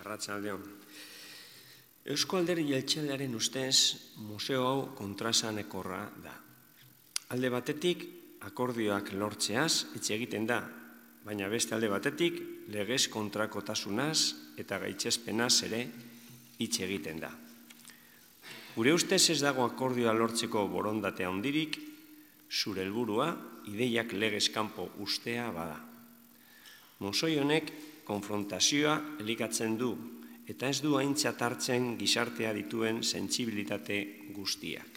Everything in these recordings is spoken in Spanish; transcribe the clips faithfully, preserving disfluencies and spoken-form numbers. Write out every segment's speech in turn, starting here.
Arratsaldeon. Eusko Alderdi Jeltzalearen ustez, museo hau kontraesanekorra da. Alde batetik, akordioak lortzeaz hitz egiten da, baina beste alde batetik, legez kontrakotasunaz eta gaitzespenaz ere hitz egiten da. Gure ustez ez dago akordioa lortzeko borondatea handirik, zure helburua ideiak legez kanpo ustea bada. Musoi honek konfrontazioa elikatzen du eta ez du aintzat hartzen gizartea dituen sentsibilitate guztiak.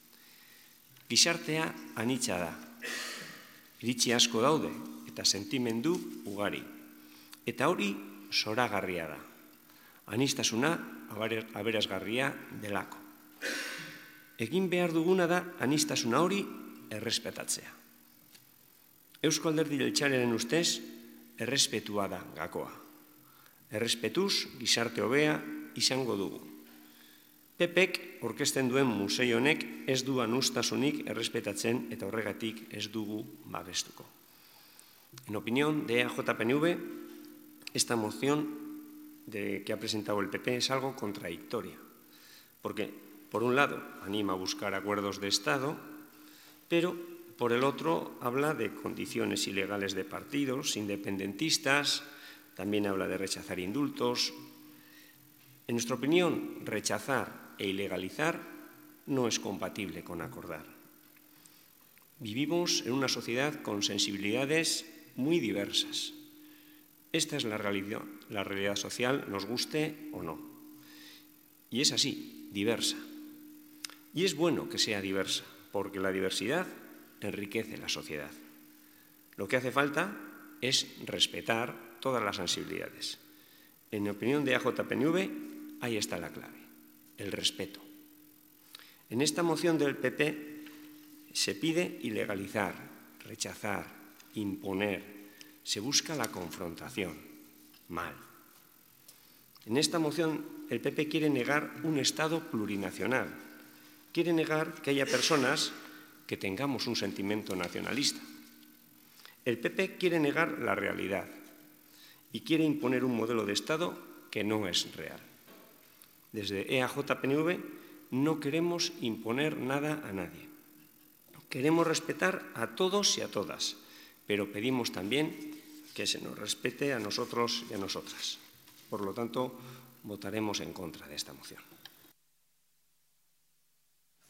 Gizartea anitza da, iritzi asko daude eta sentimendu ugari, eta hori zoragarria da. Aniztasuna aberasgarria delako. Egin behar duguna da aniztasuna hori errespetatzea. Eusko Alderdi Jeltzalearen ustez, errespetua da gakoa. Errespetuz gizarte hobea izango dugu. Pepek orkesten duen museo honek ez du aniztasunik errespetatzen eta horregatik ez dugu babestuko. En opinión de E A J P N V, esta moción de que ha presentado el P P es algo contradictoria, porque por un lado anima a buscar acuerdos de Estado, pero por el otro habla de condiciones ilegales de partidos independentistas, también habla de rechazar indultos. En nuestra opinión, rechazar e ilegalizar no es compatible con acordar. Vivimos en una sociedad con sensibilidades muy diversas. Esta es la realidad, la realidad social, nos guste o no. Y es así, diversa. Y es bueno que sea diversa, porque la diversidad enriquece la sociedad. Lo que hace falta es respetar todas las sensibilidades. En opinión de E A J P N V, ahí está la clave, el respeto. En esta moción del P P se pide ilegalizar, rechazar, imponer, se busca la confrontación. Mal. En esta moción el P P quiere negar un Estado plurinacional, quiere negar que haya personas que tengamos un sentimiento nacionalista. El P P quiere negar la realidad y quiere imponer un modelo de Estado que no es real. Desde E A J P N V no queremos imponer nada a nadie. Queremos respetar a todos y a todas, pero pedimos también que se nos respete a nosotros y a nosotras. Por lo tanto, votaremos en contra de esta moción.